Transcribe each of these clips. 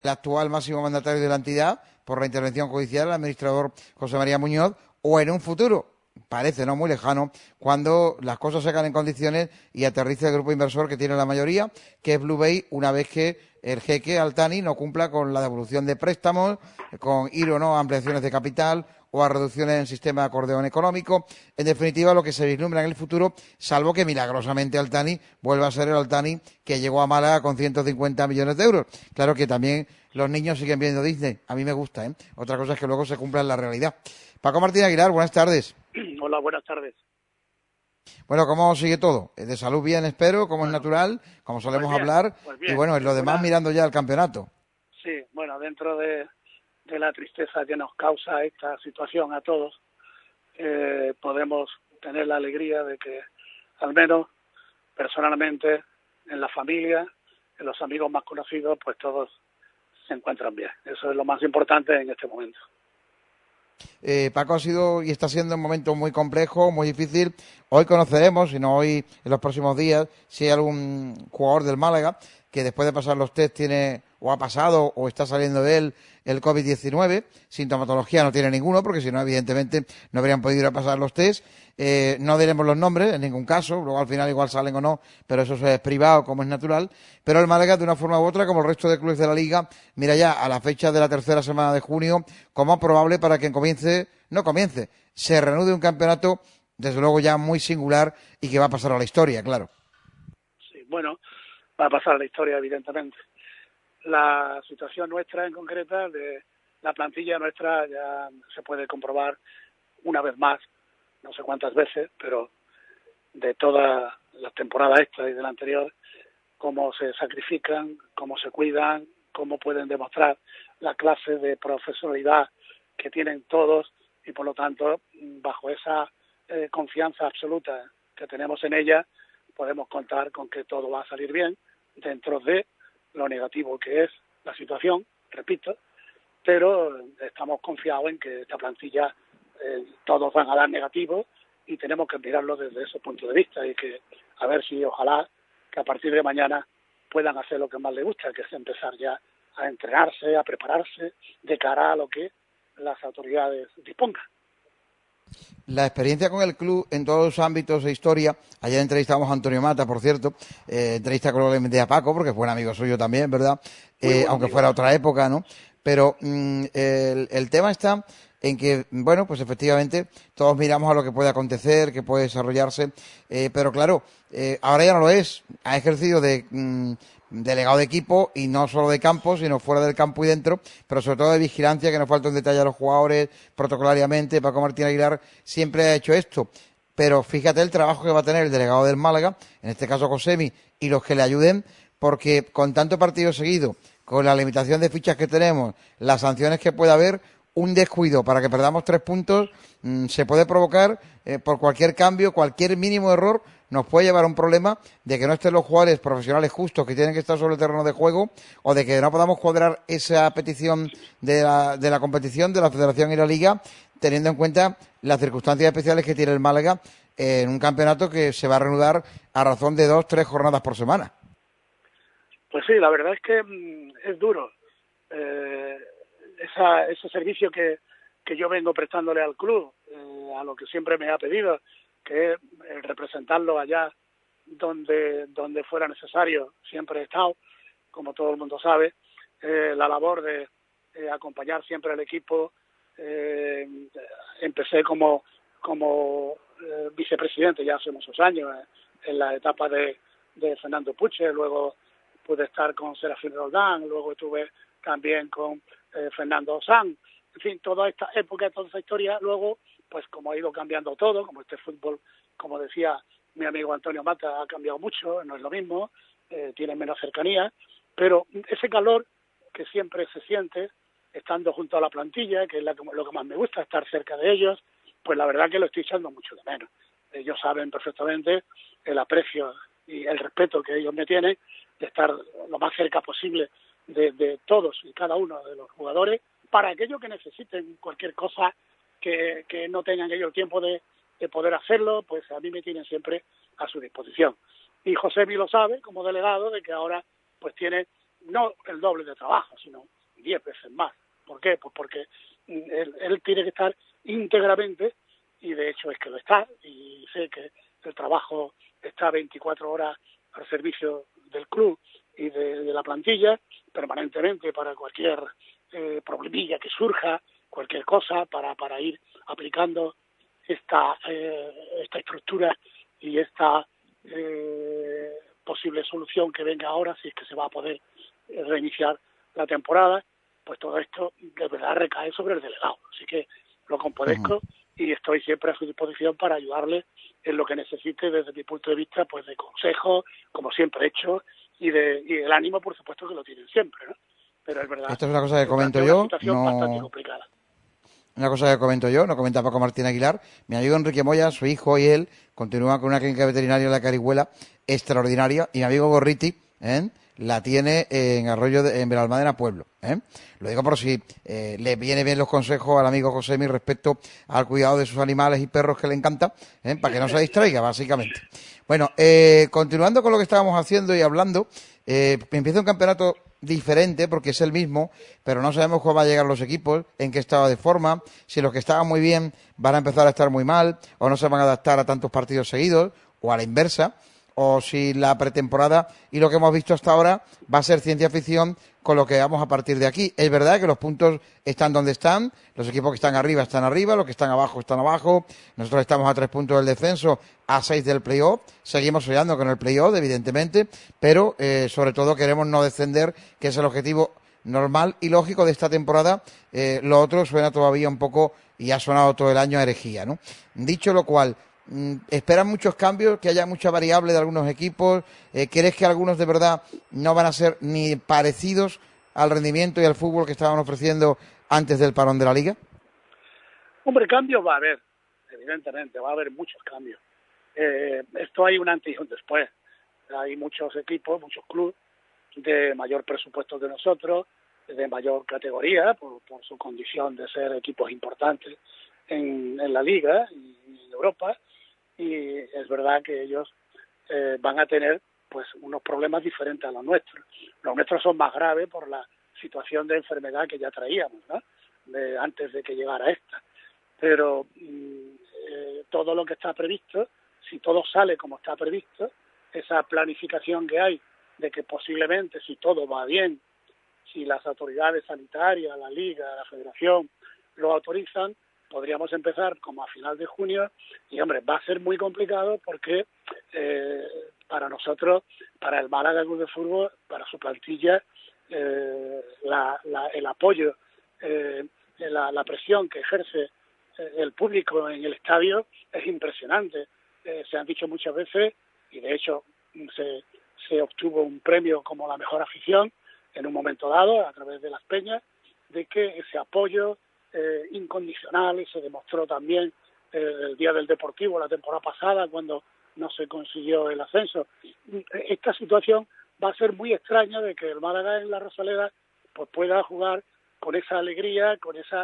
el actual máximo mandatario de la entidad por la intervención judicial, el administrador José María Muñoz, o en un futuro, parece no muy lejano, cuando las cosas se hagan en condiciones y aterrice el grupo inversor que tiene la mayoría, que es Blue Bay, una vez que el jeque Altani no cumpla con la devolución de préstamos, con ir o no a ampliaciones de capital o a reducciones en el sistema de acordeón económico. En definitiva, lo que se vislumbra en el futuro, salvo que milagrosamente Altani vuelva a ser el Altani que llegó a Málaga con 150 millones de euros. Claro que también los niños siguen viendo Disney. A mí me gusta, ¿eh? Otra cosa es que luego se cumpla en la realidad. Paco Martín Aguilar, buenas tardes. Hola, buenas tardes. Bueno, ¿cómo sigue todo? De salud bien, espero, como es Bueno, natural, como solemos bien, hablar. pues Y bien. bueno, en lo demás mirando ya el campeonato. Sí, bueno, dentro de la tristeza que nos causa esta situación a todos, podemos tener la alegría de que, al menos personalmente, en la familia, en los amigos más conocidos, pues todos se encuentran bien. Eso es lo más importante en este momento. Paco, ha sido y está siendo un momento muy complejo, muy difícil. Hoy conoceremos, si no hoy, en los próximos días, si hay algún jugador del Málaga que después de pasar los test tiene o ha pasado o está saliendo de él el COVID-19. Sintomatología no tiene ninguno, porque si no, evidentemente, no habrían podido ir a pasar los test. No diremos los nombres en ningún caso, luego al final igual salen o no, pero eso es privado, como es natural. Pero el Málaga, de una forma u otra, como el resto de clubes de la Liga, mira ya a la fecha de la tercera semana de junio como probable para que se reanude un campeonato, desde luego ya muy singular y que va a pasar a la historia, claro. Sí, bueno, va a pasar a la historia, evidentemente. La situación nuestra en concreta, de la plantilla nuestra, ya se puede comprobar una vez más, no sé cuántas veces, pero de todas las temporadas esta y de la anterior, cómo se sacrifican, cómo se cuidan, cómo pueden demostrar la clase de profesionalidad que tienen todos y, por lo tanto, bajo esa confianza absoluta que tenemos en ella, podemos contar con que todo va a salir bien dentro de lo negativo que es la situación, repito, pero estamos confiados en que esta plantilla todos van a dar negativo y tenemos que mirarlo desde ese punto de vista y que a ver si ojalá que a partir de mañana puedan hacer lo que más les gusta, que es empezar ya a entrenarse, a prepararse de cara a lo que las autoridades dispongan. La experiencia con el club en todos los ámbitos de historia, ayer entrevistamos a Antonio Mata, por cierto, entrevista probablemente a Paco, porque fue un amigo suyo también, ¿verdad? Aunque Amigo. fuera otra época, ¿no? Pero el tema está en que, bueno, pues efectivamente todos miramos a lo que puede acontecer, que puede desarrollarse, pero claro, ahora ya no lo es. Ha ejercido de delegado de equipo y no solo de campo, sino fuera del campo y dentro, pero sobre todo de vigilancia, que nos falta un detalle a los jugadores, protocolariamente. Paco Martín Aguilar siempre ha hecho esto. Pero fíjate el trabajo que va a tener el delegado del Málaga, en este caso Josemi, y los que le ayuden, porque con tanto partido seguido, con la limitación de fichas que tenemos, las sanciones que puede haber, un descuido para que perdamos 3 puntos se puede provocar por cualquier cambio, cualquier mínimo error nos puede llevar a un problema de que no estén los jugadores profesionales justos que tienen que estar sobre el terreno de juego, o de que no podamos cuadrar esa petición de la competición, de la Federación y la Liga, teniendo en cuenta las circunstancias especiales que tiene el Málaga en un campeonato que se va a reanudar a razón de 2-3 jornadas por semana. Pues sí, la verdad es que es duro. Ese servicio que yo vengo prestándole al club, a lo que siempre me ha pedido, que es representarlo allá donde fuera necesario. Siempre he estado, como todo el mundo sabe, la labor de acompañar siempre al equipo. Empecé como vicepresidente ya hace muchos años, en la etapa de Fernando Puche, luego pude estar con Serafín Roldán, luego estuve también con Fernando Sanz. En fin, toda esta época, toda esta historia, luego, pues como ha ido cambiando todo, como este fútbol, como decía mi amigo Antonio Mata, ha cambiado mucho, no es lo mismo, tiene menos cercanía, pero ese calor que siempre se siente estando junto a la plantilla, que es lo que más me gusta, estar cerca de ellos, pues la verdad que lo estoy echando mucho de menos. Ellos saben perfectamente el aprecio y el respeto que ellos me tienen, de estar lo más cerca posible de todos y cada uno de los jugadores, para aquellos que necesiten cualquier cosa que no tengan ellos tiempo de poder hacerlo, pues a mí me tienen siempre a su disposición. Y Josemi lo sabe, como delegado, de que ahora pues tiene no el doble de trabajo, sino 10 veces más. ¿Por qué? Pues porque él tiene que estar íntegramente, y de hecho es que lo está, y sé que el trabajo está 24 horas al servicio del club y de la plantilla, permanentemente para cualquier problemilla que surja, cualquier cosa, para ir aplicando esta estructura y esta posible solución que venga ahora, si es que se va a poder reiniciar la temporada. Pues todo esto de verdad recae sobre el delegado. Así que lo compadezco y estoy siempre a su disposición para ayudarle en lo que necesite desde mi punto de vista, pues de consejo, como siempre he hecho, y el ánimo, por supuesto, que lo tienen siempre, ¿no? Pero es verdad. Esto es una cosa que comento una yo, situación bastante complicada. Una cosa que comento yo, no comenta Paco Martín Aguilar. Mi amigo Enrique Moya, su hijo y él continúan con una clínica veterinaria en la Carihuela extraordinaria, y mi amigo Gorriti, la tiene en Arroyo en Benalmádena Pueblo. Lo digo por si le viene bien los consejos al amigo Josemi respecto al cuidado de sus animales y perros que le encanta, para que no se distraiga, básicamente. Bueno, continuando con lo que estábamos haciendo y hablando, empieza un campeonato diferente porque es el mismo, pero no sabemos cómo van a llegar los equipos, en qué estado de forma, si los que estaban muy bien van a empezar a estar muy mal, o no se van a adaptar a tantos partidos seguidos, o a la inversa, o si la pretemporada y lo que hemos visto hasta ahora va a ser ciencia ficción con lo que vamos a partir de aquí. Es verdad que los puntos están donde están, los equipos que están arriba, los que están abajo, nosotros estamos a 3 puntos del descenso, a 6 del play-off, seguimos soñando con el play-off, evidentemente, pero sobre todo queremos no descender, que es el objetivo normal y lógico de esta temporada. Lo otro suena todavía un poco, y ha sonado todo el año, a herejía, ¿no? Dicho lo cual, ¿esperan muchos cambios, que haya mucha variable de algunos equipos? ¿Crees que algunos de verdad no van a ser ni parecidos al rendimiento y al fútbol que estaban ofreciendo antes del parón de la Liga? Hombre, cambios va a haber, evidentemente, va a haber muchos cambios. Esto hay un antes y un después. Hay muchos equipos, muchos clubes de mayor presupuesto que nosotros, de mayor categoría, por su condición de ser equipos importantes en la Liga y en Europa, y es verdad que ellos van a tener pues unos problemas diferentes a los nuestros. Los nuestros son más graves por la situación de enfermedad que ya traíamos, ¿no? Antes de que llegara esta. Pero todo lo que está previsto, si todo sale como está previsto, esa planificación que hay de que posiblemente, si todo va bien, si las autoridades sanitarias, la Liga, la Federación lo autorizan, podríamos empezar como a final de junio, y hombre, va a ser muy complicado porque para nosotros, para el Málaga Club de Fútbol, para su plantilla, el apoyo, la presión que ejerce el público en el estadio es impresionante. Se han dicho muchas veces, y de hecho se obtuvo un premio como la mejor afición en un momento dado a través de las peñas, de que ese apoyo incondicional se demostró también el día del Deportivo la temporada pasada cuando no se consiguió el ascenso. Esta situación va a ser muy extraña de que el Málaga en la Rosaleda pues pueda jugar con esa alegría,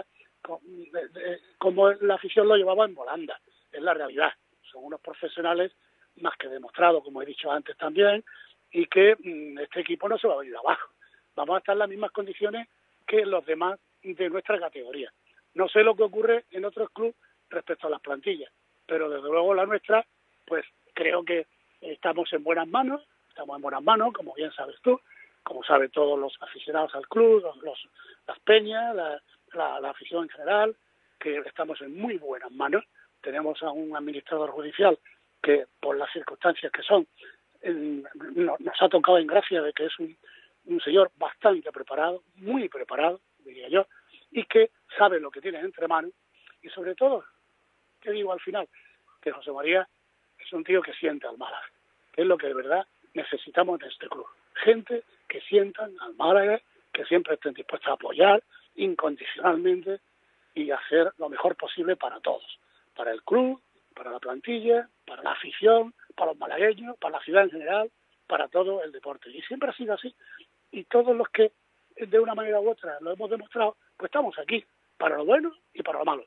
como la afición lo llevaba en Volanda. Es la realidad. Son unos profesionales más que demostrados, como he dicho antes también, y que este equipo no se va a venir abajo. Vamos a estar en las mismas condiciones que los demás de nuestra categoría. No sé lo que ocurre en otros clubes respecto a las plantillas, pero desde luego la nuestra, pues creo que estamos en buenas manos, como bien sabes tú, como saben todos los aficionados al club, las peñas, la afición en general, que estamos en muy buenas manos. Tenemos a un administrador judicial que, por las circunstancias que son, nos ha tocado en gracia de que es un señor bastante preparado, muy preparado, diría yo, y que sabe lo que tiene entre manos, y sobre todo, ¿qué digo al final? Que José María es un tío que siente al Málaga, que es lo que de verdad necesitamos de este club. Gente que sientan al Málaga, que siempre estén dispuestos a apoyar incondicionalmente y hacer lo mejor posible para todos, para el club, para la plantilla, para la afición, para los malagueños, para la ciudad en general, para todo el deporte. Y siempre ha sido así. Y todos los que de una manera u otra lo hemos demostrado, pues estamos aquí, para lo bueno y para lo malo.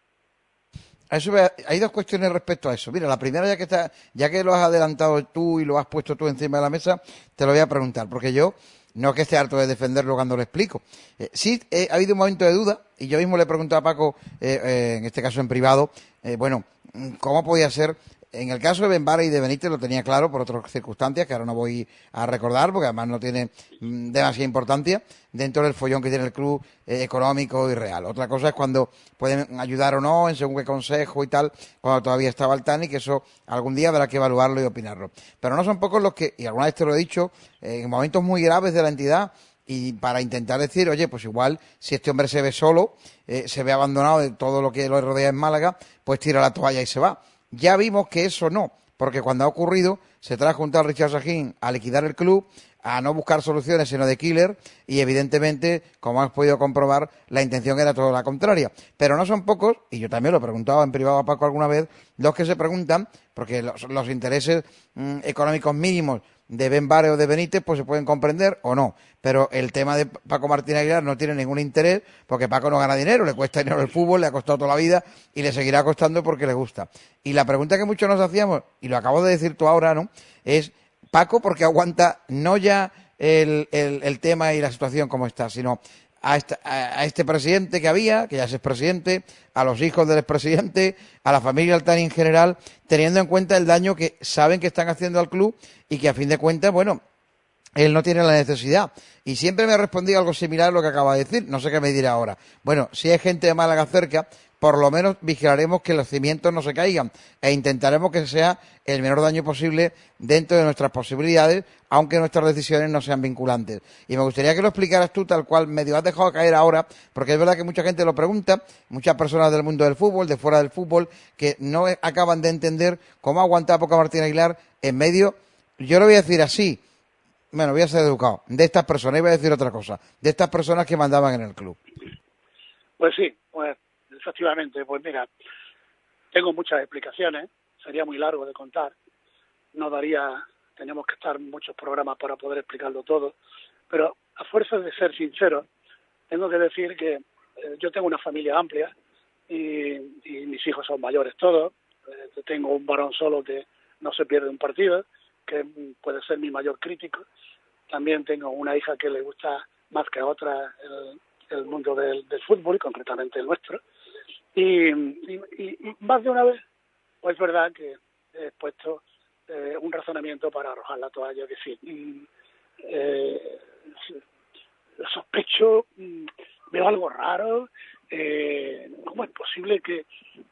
Hay dos cuestiones respecto a eso. Mira, la primera, ya que lo has adelantado tú y lo has puesto tú encima de la mesa, te lo voy a preguntar, porque yo No es que esté harto de defenderlo cuando lo explico. Sí, ha habido un momento de duda, y yo mismo le pregunté a Paco, en este caso en privado, bueno, ¿cómo podía ser? En el caso de Benvara y de Benítez lo tenía claro por otras circunstancias que ahora no voy a recordar porque además no tiene demasiada importancia dentro del follón que tiene el club económico y real. Otra cosa es cuando pueden ayudar o no en según qué consejo y tal, cuando todavía estaba el TAN, y que eso algún día habrá que evaluarlo y opinarlo. Pero no son pocos los que, y alguna vez te lo he dicho, en momentos muy graves de la entidad, y para intentar decir, oye, pues igual si este hombre se ve solo, se ve abandonado de todo lo que lo rodea en Málaga, pues tira la toalla y se va. Ya vimos que eso no, porque cuando ha ocurrido se trajo junto a Richard Sajín a liquidar el club, a no buscar soluciones sino de killer, y evidentemente, como has podido comprobar, la intención era toda la contraria. Pero no son pocos, y yo también lo he preguntado en privado a Paco alguna vez, los que se preguntan, porque los intereses económicos mínimos de Benvara o de Benítez pues se pueden comprender o no, pero el tema de Paco Martín Aguilar no tiene ningún interés porque Paco no gana dinero, le cuesta dinero el fútbol, le ha costado toda la vida y le seguirá costando porque le gusta. Y la pregunta que muchos nos hacíamos, y lo acabo de decir tú ahora, ¿no?, es Paco porque aguanta no ya el tema y la situación como está, sino a este presidente que había, que ya es expresidente, a los hijos del expresidente, a la familia Altani en general, teniendo en cuenta el daño que saben que están haciendo al club y que a fin de cuentas, bueno, él no tiene la necesidad. Y siempre me ha respondido algo similar a lo que acaba de decir, no sé qué me dirá ahora. Bueno, si hay gente de Málaga cerca, por lo menos vigilaremos que los cimientos no se caigan e intentaremos que sea el menor daño posible dentro de nuestras posibilidades, aunque nuestras decisiones no sean vinculantes. Y me gustaría que lo explicaras tú tal cual medio has dejado caer ahora, porque es verdad que mucha gente lo pregunta, muchas personas del mundo del fútbol, de fuera del fútbol, que no acaban de entender cómo aguanta Paco Martín Aguilar en medio, yo lo voy a decir así, bueno, voy a ser educado, de estas personas, iba a decir otra cosa, de estas personas que mandaban en el club. Pues sí, pues efectivamente, pues mira, tengo muchas explicaciones, sería muy largo de contar, no daría, tenemos que estar muchos programas para poder explicarlo todo, pero a fuerza de ser sincero, tengo que decir que yo tengo una familia amplia y mis hijos son mayores todos, tengo un varón solo que no se pierde un partido, que puede ser mi mayor crítico, también tengo una hija que le gusta más que a otra el mundo del fútbol, y concretamente el nuestro, y más de una vez, pues es verdad que he puesto un razonamiento para arrojar la toalla, que sí, sospecho, veo algo raro, ¿cómo es posible que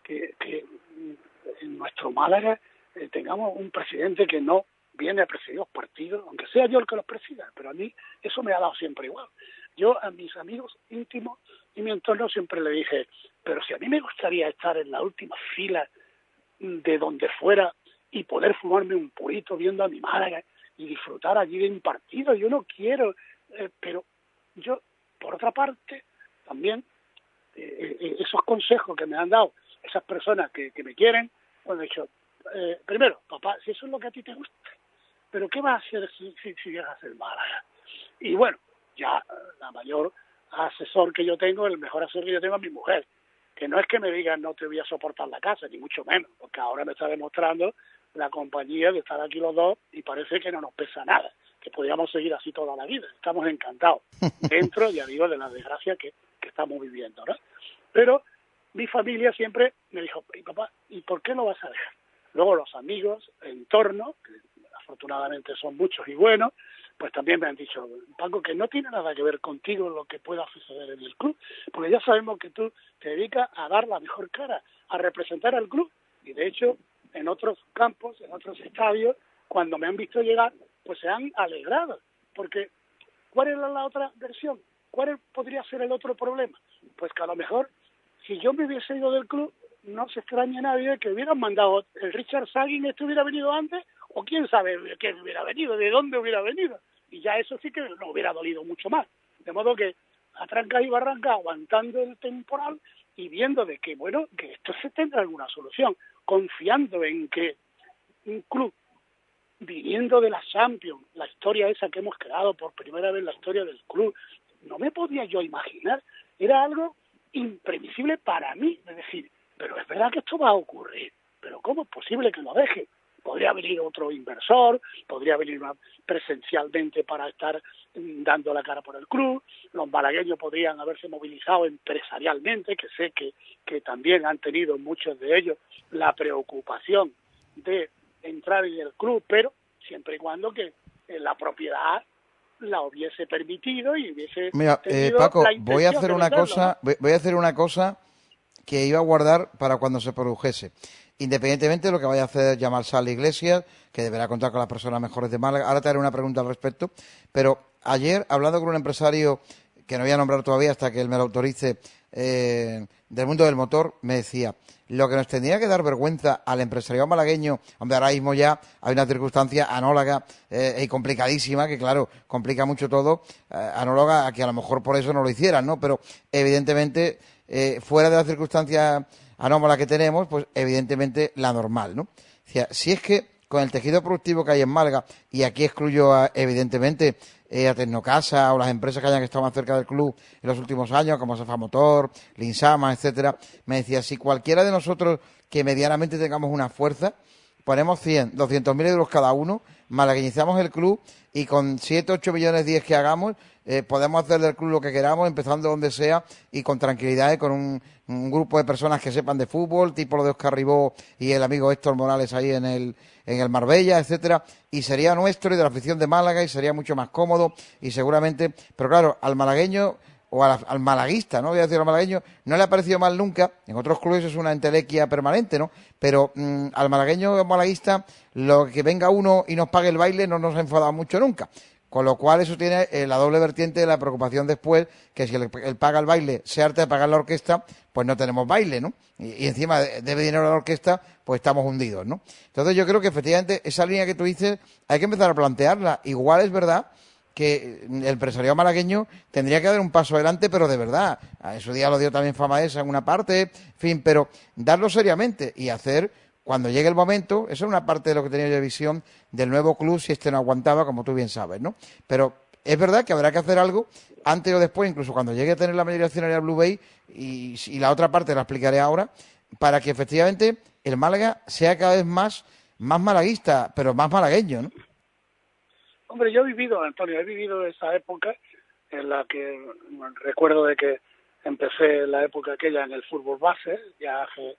en nuestro Málaga tengamos un presidente que no viene a presidir los partidos, aunque sea yo el que los presida, pero a mí eso me ha dado siempre igual. Yo a mis amigos íntimos y mi entorno siempre le dije, pero si a mí me gustaría estar en la última fila de donde fuera y poder fumarme un purito viendo a mi Málaga y disfrutar allí de un partido, yo no quiero, pero yo, por otra parte, también esos consejos que me han dado esas personas que me quieren, pues he dicho, primero, papá, si eso es lo que a ti te gusta, pero ¿qué vas a hacer si llegas a ser Málaga? Y bueno, ya la mayor asesor que yo tengo, el mejor asesor que yo tengo es mi mujer, que no es que me diga no te voy a soportar la casa, ni mucho menos, porque ahora me está demostrando la compañía de estar aquí los dos y parece que no nos pesa nada, que podríamos seguir así toda la vida. Estamos encantados dentro, ya digo, de la desgracia que estamos viviendo, ¿no? Pero mi familia siempre me dijo, y papá, ¿y por qué no vas a dejar? Luego los amigos, el entorno, que afortunadamente son muchos y buenos, pues también me han dicho, Paco, que no tiene nada que ver contigo lo que pueda suceder en el club, porque ya sabemos que tú te dedicas a dar la mejor cara, a representar al club, y de hecho, en otros campos, en otros estadios, cuando me han visto llegar, pues se han alegrado, porque ¿cuál es la otra versión? ¿Cuál podría ser el otro problema? Pues que a lo mejor, si yo me hubiese ido del club, no se extraña nadie que hubieran mandado el Richard Sagging, hubiera venido antes, o quién sabe quién hubiera venido, de dónde hubiera venido, y ya eso sí que nos hubiera dolido mucho más. De modo que a tranca y barranca, aguantando el temporal y viendo de que, bueno, que esto se tendrá alguna solución, confiando en que un club viniendo de la Champions, la historia esa que hemos creado por primera vez en la historia del club, no me podía yo imaginar, era algo imprevisible para mí, es decir, pero es verdad que esto va a ocurrir, pero ¿cómo es posible que lo deje? podría venir otro inversor, podría venir presencialmente para estar dando la cara por el club, los malagueños podrían haberse movilizado empresarialmente, que sé que también han tenido muchos de ellos la preocupación de entrar en el club, pero siempre y cuando que la propiedad la hubiese permitido y hubiese Mira, tenido Paco, la intención de venderlo, ¿no? voy a hacer una cosa que iba a guardar para cuando se produjese. Independientemente de lo que vaya a hacer llamar Sal Iglesias, que deberá contar con las personas mejores de Málaga. Ahora te haré una pregunta al respecto. Pero ayer, hablando con un empresario que no voy a nombrar todavía hasta que él me lo autorice, del mundo del motor, me decía, lo que nos tendría que dar vergüenza al empresariado malagueño, hombre, ahora mismo ya hay una circunstancia anóloga y complicadísima, que claro, complica mucho todo, anóloga a que a lo mejor por eso no lo hicieran, ¿no? Pero evidentemente, fuera de las circunstancias anómala que tenemos, pues evidentemente la normal, ¿no? O sea, si es que con el tejido productivo que hay en Málaga, y aquí excluyo evidentemente a Tecnocasa o las empresas que hayan estado más cerca del club en los últimos años, como Safa Motor, Linsama, etcétera, me decía, si cualquiera de nosotros que medianamente tengamos una fuerza, ponemos 100, 200.000 euros cada uno, malagueñizamos el club y con 7, 8 millones 10 que hagamos, podemos hacer del club lo que queramos, empezando donde sea y con tranquilidad y con un grupo de personas que sepan de fútbol, tipo lo de Oscar Ribó y el amigo Héctor Morales ahí en el Marbella, etcétera, y sería nuestro y de la afición de Málaga y sería mucho más cómodo y seguramente, pero claro, al malagueño o al malaguista, no voy a decir al malagueño, no le ha parecido mal nunca, en otros clubes es una entelequia permanente, ¿no? Pero al malagueño o malaguista, lo que venga uno y nos pague el baile no nos ha enfadado mucho nunca. Con lo cual eso tiene la doble vertiente de la preocupación después, que si él paga el baile, se harta de pagar la orquesta, pues no tenemos baile, ¿no? Y encima debe dinero a la orquesta, pues estamos hundidos, ¿no? Entonces yo creo que efectivamente esa línea que tú dices hay que empezar a plantearla. Igual es verdad que el empresariado malagueño tendría que dar un paso adelante, pero de verdad. A su día lo dio también Famaesa en una parte, en fin, pero darlo seriamente y hacer, cuando llegue el momento, eso es una parte de lo que tenía yo de visión del nuevo club, si este no aguantaba, como tú bien sabes, ¿no? Pero es verdad que habrá que hacer algo antes o después, incluso cuando llegue a tener la mayoría accionaria Blue Bay, y la otra parte la explicaré ahora, para que efectivamente el Málaga sea cada vez más malaguista, pero más malagueño, ¿no? Hombre, yo he vivido, Antonio, he vivido esa época en la que recuerdo de que empecé la época aquella en el fútbol base, ya hace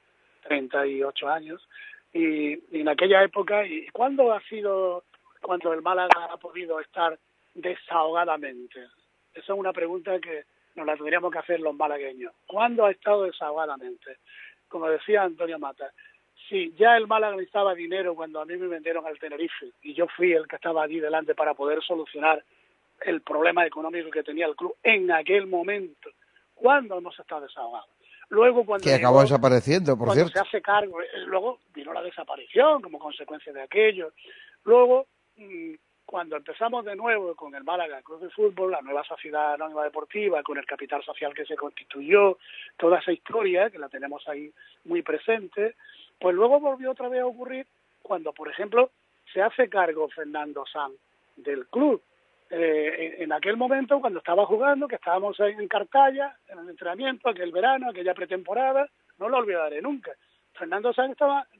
38 años, y en aquella época, ¿y cuándo ha sido cuando el Málaga ha podido estar desahogadamente? Esa es una pregunta que nos la tendríamos que hacer los malagueños. ¿Cuándo ha estado desahogadamente? Como decía Antonio Mata, sí, ya el Málaga necesitaba dinero cuando a mí me vendieron al Tenerife y yo fui el que estaba allí delante para poder solucionar el problema económico que tenía el club en aquel momento. ¿Cuándo hemos estado desahogados? Luego cuando Que acabó desapareciendo, por cuando cierto. se hace cargo, luego vino la desaparición como consecuencia de aquello. Luego, cuando empezamos de nuevo con el Málaga Club de Fútbol, la nueva sociedad anónima deportiva, con el capital social que se constituyó, toda esa historia que la tenemos ahí muy presente, pues luego volvió otra vez a ocurrir cuando, por ejemplo, se hace cargo Fernando Sanz del club. En aquel momento, cuando estaba jugando, que estábamos en Cartaya, en el entrenamiento, aquel verano, aquella pretemporada, no lo olvidaré nunca. Fernando Sanz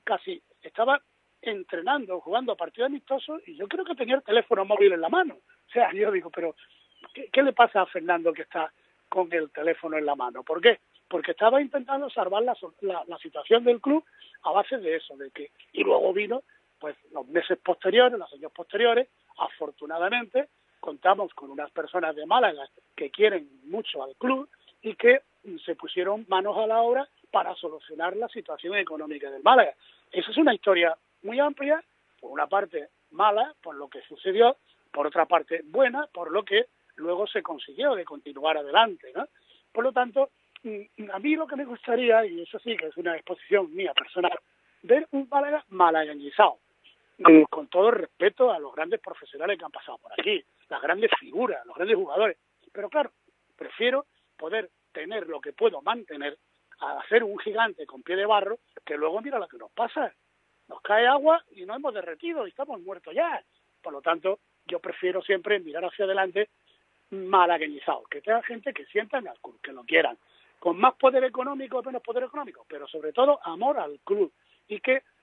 estaba entrenando, jugando a partidos amistosos, y yo creo que tenía el teléfono móvil en la mano. O sea, yo digo, pero ¿qué le pasa a Fernando que está con el teléfono en la mano? ¿Por qué? Porque estaba intentando salvar la situación del club a base de eso, y luego vino, pues los meses posteriores, los años posteriores, afortunadamente, contamos con unas personas de Málaga que quieren mucho al club y que se pusieron manos a la obra para solucionar la situación económica del Málaga. Esa es una historia muy amplia, por una parte mala, por lo que sucedió, por otra parte buena, por lo que luego se consiguió de continuar adelante, ¿no? Por lo tanto, a mí lo que me gustaría, y eso sí que es una exposición mía personal, ver un Málaga malagueñizado, con todo el respeto a los grandes profesionales que han pasado por aquí, las grandes figuras, los grandes jugadores. Pero claro, prefiero poder tener lo que puedo mantener a hacer un gigante con pie de barro, que luego mira lo que nos pasa. Nos cae agua y nos hemos derretido y estamos muertos ya. Por lo tanto, yo prefiero siempre mirar hacia adelante malagueñizado, que tenga gente que sientan al club, que lo quieran, con más poder económico o menos poder económico, pero sobre todo amor al club, y que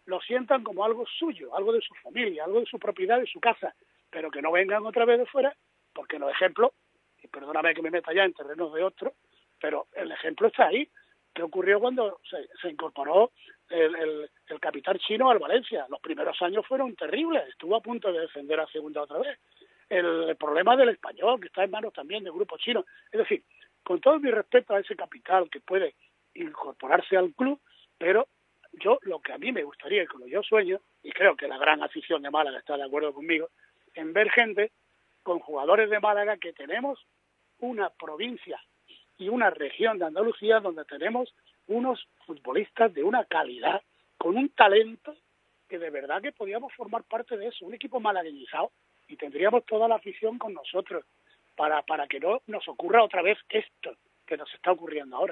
lo sientan como algo suyo, algo de su familia, algo de su propiedad, de su casa, pero que no vengan otra vez de fuera, porque los ejemplos, y perdóname que me meta ya en terrenos de otros, pero el ejemplo está ahí. ¿Qué ocurrió cuando se incorporó el capitán chino al Valencia? Los primeros años fueron terribles, estuvo a punto de descender a segunda otra vez. El problema del Español, que está en manos también del grupo chino. Es decir, con todo mi respeto a ese capital que puede incorporarse al club, pero yo lo que a mí me gustaría, y como yo sueño, y creo que la gran afición de Málaga está de acuerdo conmigo, en ver gente con jugadores de Málaga, que tenemos una provincia y una región de Andalucía donde tenemos unos futbolistas de una calidad, con un talento que de verdad que podíamos formar parte de eso, un equipo malagueñizado, y tendríamos toda la afición con nosotros para que no nos ocurra otra vez esto que nos está ocurriendo ahora.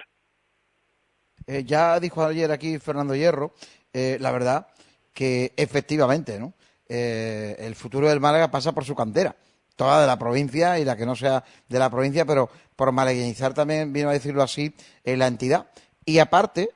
Ya dijo ayer aquí Fernando Hierro, la verdad que efectivamente, ¿no? El futuro del Málaga pasa por su cantera, toda de la provincia y la que no sea de la provincia, pero por malagueñizar también, vino a decirlo así, la entidad. Y aparte,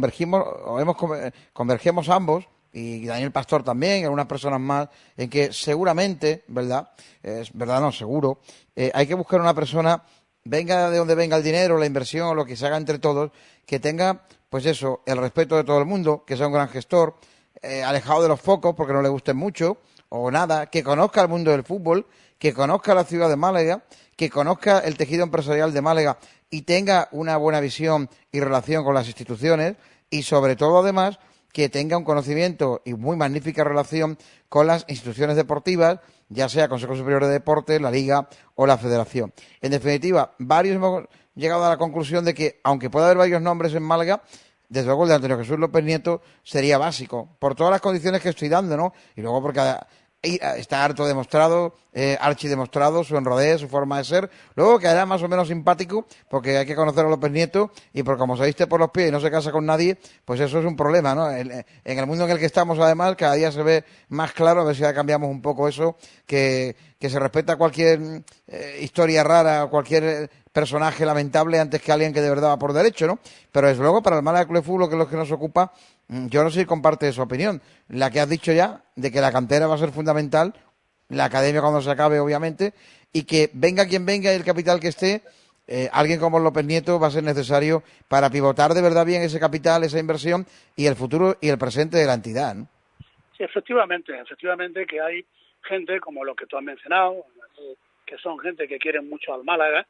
convergemos ambos, y Daniel Pastor también, y algunas personas más, en que seguramente, ¿verdad? Es verdad, no, seguro, hay que buscar una persona, venga de donde venga el dinero, la inversión o lo que se haga entre todos, que tenga, pues eso, el respeto de todo el mundo, que sea un gran gestor, alejado de los focos porque no le gusten mucho o nada, que conozca el mundo del fútbol, que conozca la ciudad de Málaga, que conozca el tejido empresarial de Málaga y tenga una buena visión y relación con las instituciones, y sobre todo además que tenga un conocimiento y muy magnífica relación con las instituciones deportivas, ya sea Consejo Superior de Deportes, la Liga o la Federación. En definitiva, varios hemos llegado a la conclusión de que, aunque pueda haber varios nombres en Málaga, desde luego el de Antonio Jesús López Nieto sería básico, por todas las condiciones que estoy dando, ¿no? Y luego porque está harto demostrado, archi demostrado, su honradez, su forma de ser. Luego quedará más o menos simpático, porque hay que conocer a López Nieto, y porque como se viste por los pies y no se casa con nadie, pues eso es un problema, ¿no? En el mundo en el que estamos, además, cada día se ve más claro, a ver si ya cambiamos un poco eso, que se respeta cualquier historia rara, cualquier personaje lamentable antes que alguien que de verdad va por derecho, ¿no? Pero desde luego para el Málaga Club de Fútbol, que es lo que nos ocupa, yo no sé si comparte esa opinión, la que has dicho ya, de que la cantera va a ser fundamental, la academia cuando se acabe, obviamente, y que venga quien venga y el capital que esté, alguien como López Nieto va a ser necesario para pivotar de verdad bien ese capital, esa inversión y el futuro y el presente de la entidad, ¿no? Sí, efectivamente que hay gente como lo que tú has mencionado, que son gente que quieren mucho al Málaga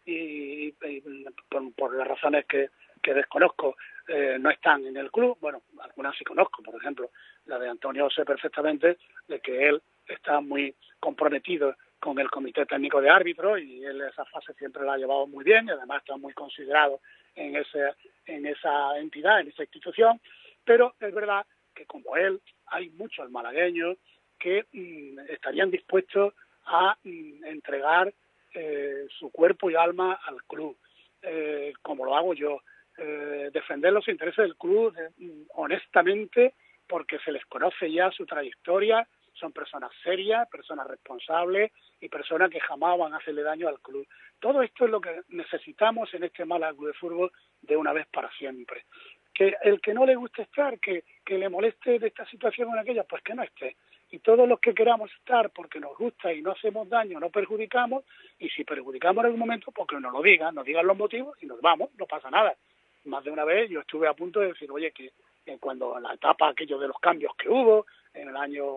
y por las razones que desconozco, no están en el club. Bueno, algunas sí conozco, por ejemplo, la de Antonio sé perfectamente de que él está muy comprometido con el comité técnico de árbitros, y él esa fase siempre la ha llevado muy bien, y además está muy considerado en esa entidad, en esa institución. Pero es verdad que como él hay muchos malagueños que estarían dispuestos a entregar su cuerpo y alma al club, como lo hago yo, defender los intereses del club honestamente, porque se les conoce ya su trayectoria, son personas serias, personas responsables y personas que jamás van a hacerle daño al club. Todo esto es lo que necesitamos en este Málaga Club de Fútbol de una vez para siempre. Que el que no le guste estar, que le moleste de esta situación o en aquella, pues que no esté. Y todos los que queramos estar porque nos gusta y no hacemos daño, no perjudicamos, y si perjudicamos en algún momento, pues que nos lo digan, nos digan los motivos y nos vamos, no pasa nada. Más de una vez yo estuve a punto de decir, oye, que cuando la etapa aquello de los cambios que hubo, en el año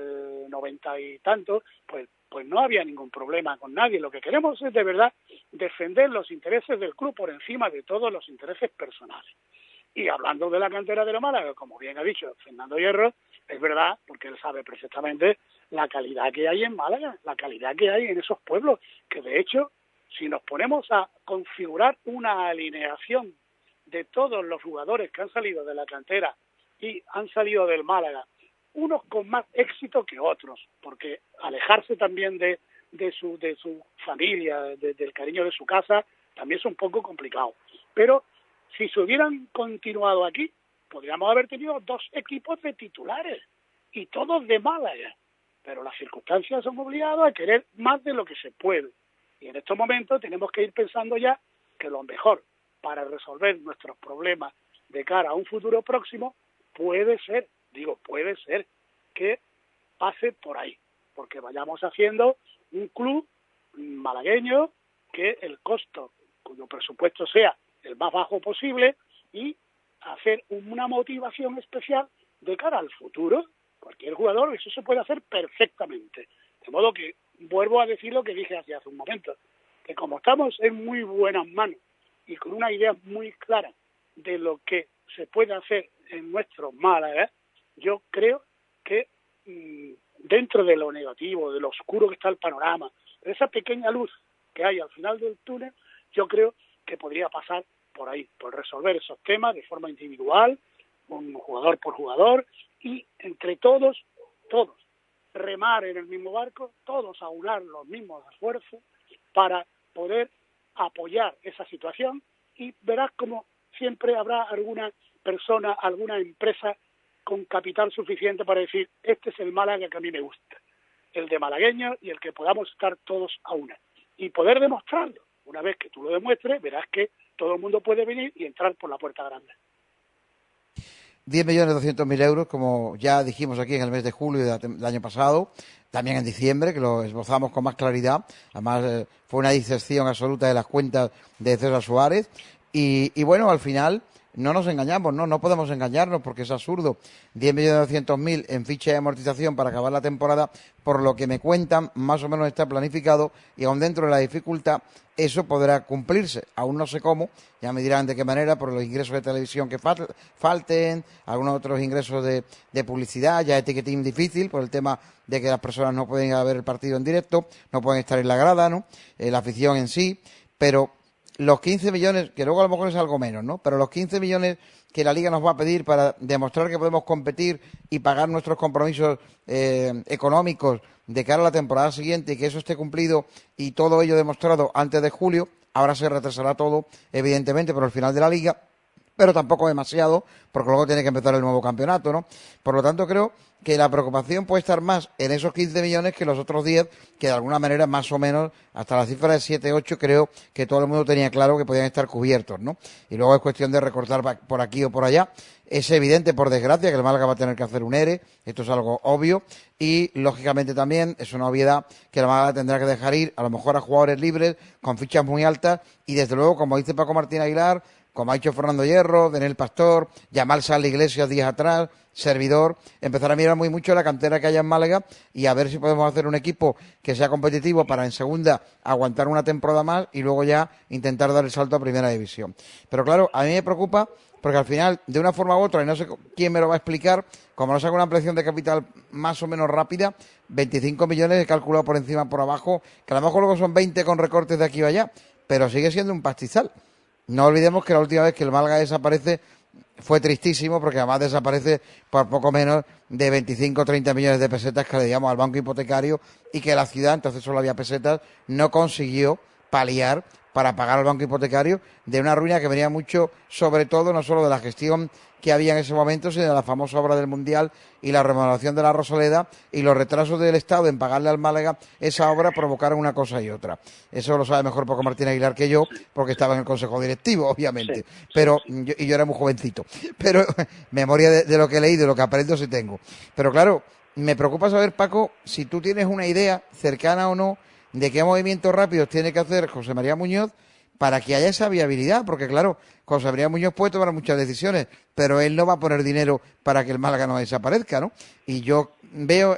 90 y tanto, pues no había ningún problema con nadie. Lo que queremos es de verdad defender los intereses del club por encima de todos los intereses personales. Y hablando de la cantera de la Málaga, como bien ha dicho Fernando Hierro, es verdad, porque él sabe perfectamente la calidad que hay en Málaga, la calidad que hay en esos pueblos, que de hecho, si nos ponemos a configurar una alineación de todos los jugadores que han salido de la cantera y han salido del Málaga, unos con más éxito que otros, porque alejarse también de su familia, del cariño de su casa, también es un poco complicado. Pero si se hubieran continuado aquí, podríamos haber tenido 2 equipos de titulares y todos de Málaga, pero las circunstancias son obligadas a querer más de lo que se puede. Y en estos momentos tenemos que ir pensando ya que lo mejor para resolver nuestros problemas de cara a un futuro próximo puede ser Digo, puede ser que pase por ahí, porque vayamos haciendo un club malagueño que el costo, cuyo presupuesto sea el más bajo posible, y hacer una motivación especial de cara al futuro. Cualquier jugador, eso se puede hacer perfectamente. De modo que vuelvo a decir lo que dije hace un momento, que como estamos en muy buenas manos y con una idea muy clara de lo que se puede hacer en nuestro Málaga, yo creo que dentro de lo negativo, de lo oscuro que está el panorama, de esa pequeña luz que hay al final del túnel, yo creo que podría pasar por ahí, por resolver esos temas de forma individual, un jugador por jugador, y entre todos, remar en el mismo barco, todos aunar los mismos esfuerzos para poder apoyar esa situación, y verás como siempre habrá alguna persona, alguna empresa con capital suficiente para decir, este es el Málaga que a mí me gusta, el de malagueños, y el que podamos estar todos a una, y poder demostrarlo. Una vez que tú lo demuestres, verás que todo el mundo puede venir y entrar por la puerta grande. 10.200.000 euros, como ya dijimos aquí en el mes de julio del año pasado, también en diciembre, que lo esbozamos con más claridad. Además, fue una disección absoluta de las cuentas de César Suárez. Y bueno, al final no nos engañamos, no podemos engañarnos porque es absurdo. 10.200.000 en ficha de amortización para acabar la temporada, por lo que me cuentan, más o menos está planificado, y aún dentro de la dificultad eso podrá cumplirse. Aún no sé cómo, ya me dirán de qué manera, por los ingresos de televisión que falten, algunos otros ingresos de publicidad, ya etiquetín difícil por el tema de que las personas no pueden ir a ver el partido en directo, no pueden estar en la grada, ¿no? La afición en sí, pero los 15 millones, que luego a lo mejor es algo menos, ¿no? Pero los 15 millones que la Liga nos va a pedir para demostrar que podemos competir y pagar nuestros compromisos económicos de cara a la temporada siguiente, y que eso esté cumplido y todo ello demostrado antes de julio, ahora se retrasará todo, evidentemente, por el final de la Liga, pero tampoco demasiado, porque luego tiene que empezar el nuevo campeonato, ¿no? Por lo tanto, creo que la preocupación puede estar más en esos 15 millones que los otros 10, que de alguna manera, más o menos, hasta la cifra de 7, 8, creo que todo el mundo tenía claro que podían estar cubiertos, ¿no? Y luego es cuestión de recortar por aquí o por allá. Es evidente, por desgracia, que el Málaga va a tener que hacer un ERE, esto es algo obvio, y lógicamente también es una obviedad que el Málaga tendrá que dejar ir a lo mejor a jugadores libres con fichas muy altas, y desde luego, como dice Paco Martín Aguilar, como ha hecho Fernando Hierro, Daniel Pastor, Yamal Sala Iglesias días atrás, servidor, empezar a mirar muy mucho la cantera que haya en Málaga y a ver si podemos hacer un equipo que sea competitivo para en segunda aguantar una temporada más y luego ya intentar dar el salto a primera división. Pero claro, a mí me preocupa porque al final, de una forma u otra, y no sé quién me lo va a explicar, como no saca una ampliación de capital más o menos rápida, 25 millones he calculado por encima por abajo, que a lo mejor luego son 20 con recortes de aquí o allá, pero sigue siendo un pastizal. No olvidemos que la última vez que el Málaga desaparece fue tristísimo, porque además desaparece por poco menos de 25 o 30 millones de pesetas que le digamos al banco hipotecario, y que la ciudad, entonces solo había pesetas, no consiguió paliar para pagar al banco hipotecario de una ruina que venía mucho, sobre todo, no solo de la gestión que había en ese momento, sino de la famosa obra del Mundial y la remodelación de la Rosaleda, y los retrasos del Estado en pagarle al Málaga esa obra provocaron una cosa y otra. Eso lo sabe mejor Paco Martín Aguilar que yo, porque estaba en el Consejo Directivo, obviamente, pero yo era muy jovencito, pero memoria de lo que he leído, de lo que aprendo sí tengo. Pero claro, me preocupa saber, Paco, si tú tienes una idea, cercana o no, de qué movimientos rápidos tiene que hacer José María Muñoz para que haya esa viabilidad, porque claro, José María Muñoz puede tomar muchas decisiones, pero él no va a poner dinero para que el Málaga no desaparezca, ¿no? Y yo veo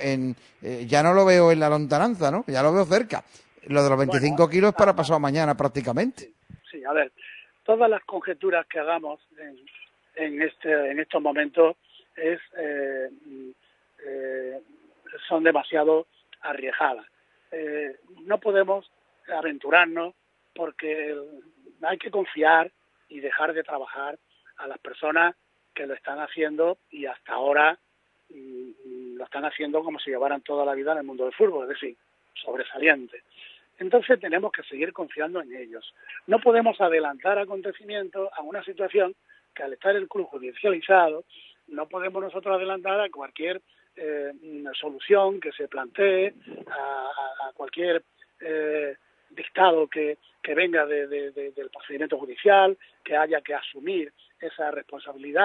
ya no lo veo en la lontananza, ¿no? Ya lo veo cerca. Lo de los 25 kilos para pasado mañana prácticamente. Sí, a ver, todas las conjeturas que hagamos en estos momentos son demasiado arriesgadas. No podemos aventurarnos, porque hay que confiar y dejar de trabajar a las personas que lo están haciendo, y hasta ahora lo están haciendo como si llevaran toda la vida en el mundo del fútbol, es decir, sobresaliente. Entonces tenemos que seguir confiando en ellos. No podemos adelantar acontecimientos a una situación que, al estar el club judicializado, no podemos nosotros adelantar a cualquier solución que se plantee, a cualquier dictado que venga del procedimiento judicial, que haya que asumir esa responsabilidad,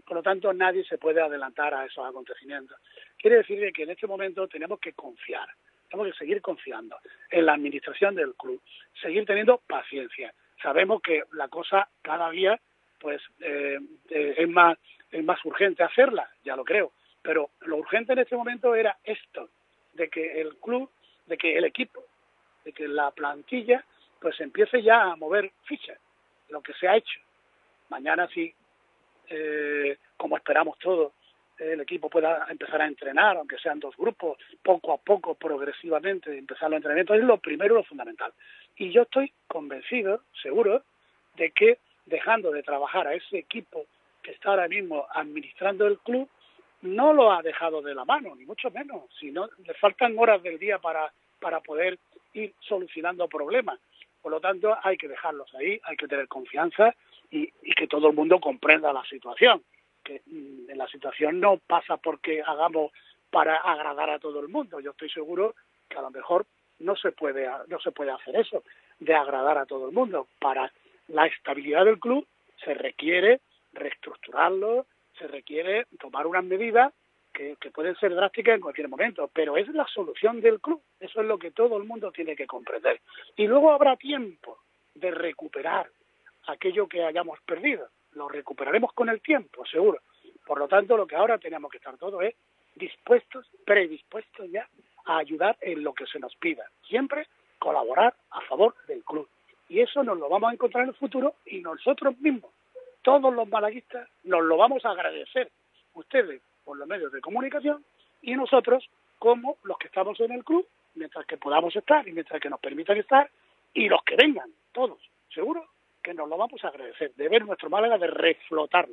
Por lo tanto, nadie se puede adelantar a esos acontecimientos. Quiere decir que en este momento tenemos que confiar, tenemos que seguir confiando en la administración del club, seguir teniendo paciencia. Sabemos que la cosa cada día pues es más urgente hacerla, ya lo creo, pero lo urgente en este momento era esto, de que el club, de que el equipo, de que la plantilla pues empiece ya a mover fichas, lo que se ha hecho. Mañana sí, como esperamos todos, el equipo pueda empezar a entrenar, aunque sean 2 grupos, poco a poco, progresivamente, empezar los entrenamientos, es lo primero, lo fundamental. Y yo estoy convencido, seguro, de que dejando de trabajar a ese equipo que está ahora mismo administrando el club, no lo ha dejado de la mano, ni mucho menos, sino le faltan horas del día para poder ir solucionando problemas. Por lo tanto, hay que dejarlos ahí, hay que tener confianza y que todo el mundo comprenda la situación. Que la situación no pasa porque hagamos para agradar a todo el mundo. Yo estoy seguro que a lo mejor no se puede hacer eso, de agradar a todo el mundo. Para la estabilidad del club se requiere reestructurarlo, se requiere tomar unas medidas que pueden ser drásticas en cualquier momento, pero es la solución del club. Eso es lo que todo el mundo tiene que comprender. Y luego habrá tiempo de recuperar aquello que hayamos perdido. Lo recuperaremos con el tiempo, seguro. Por lo tanto, lo que ahora tenemos que estar todos es predispuestos ya a ayudar en lo que se nos pida. Siempre colaborar a favor del club. Y eso nos lo vamos a encontrar en el futuro y nosotros mismos, todos los malaguistas, nos lo vamos a agradecer. Ustedes, por los medios de comunicación, y nosotros, como los que estamos en el club, mientras que podamos estar y mientras que nos permitan estar, y los que vengan, todos, seguro que nos lo vamos a agradecer, de ver nuestro Málaga, de reflotarlo.